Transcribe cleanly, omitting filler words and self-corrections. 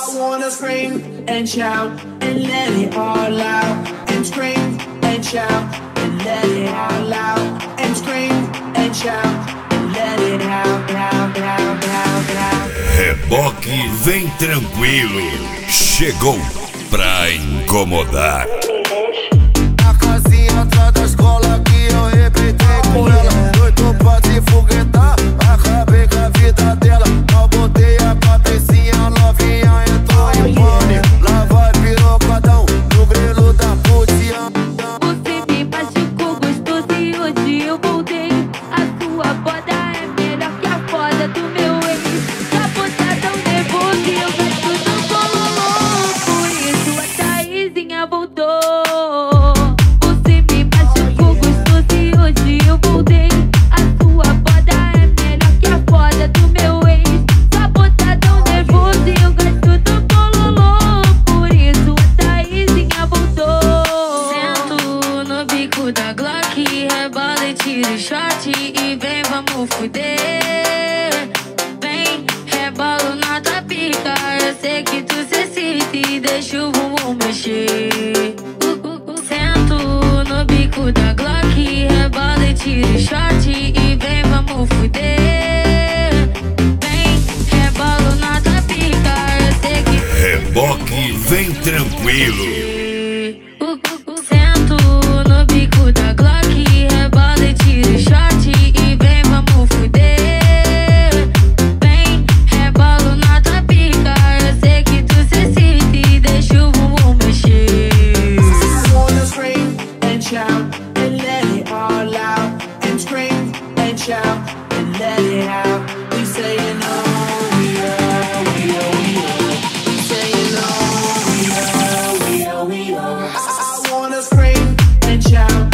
wanna scream and shout and let it all out. And scream and shout and let it out loud. And scream and shout and let it out, out, out, out, out. Reboque vem tranquilo, chegou pra incomodar. A casinha atrás da escola que eu arrebentei com ela. Doido pra se foguetar, acabei com a vida dela. Mal botei a cabecinha, novinha entrou em pane. Lá vai pirocadão, no grelo da putinha. Você me machucou gostoso e hoje eu voltei. A sua foda é melhor que a foda do meu ex. Capotadão nervoso e eu gasto no bololô. Por isso a Taizinha voltou. Você me machucou gostoso e hoje eu voltei. A sua foda é melhor que a foda do meu ex. Capotadão nervoso e eu gasto no bololô. Por isso a Taizinha voltou. Sento no bico da Glock, rebola e tiro o shot e vem, vamos fuder. Vem, rebolo na tua pica, eu sei que tu se excita e deixa o bumbum mexer. Sento no bico da Glock, rebola e tiro o shot e vem, vamos fuder. Vem, rebolo na tua pica, eu sei que Reboque vem tranquilo. Sento no bico da Glock, rebola e tiro o shot e vem, vamos fuder. Vem, rebolo na tua pica, eu sei que tu se excita e deixa o bumbum mexer. I wanna scream and shout and let it all out. And scream and shout and let it out. We saying oh, we are, we are, we are. We saying oh, we are, we are, we are. I wanna scream and shout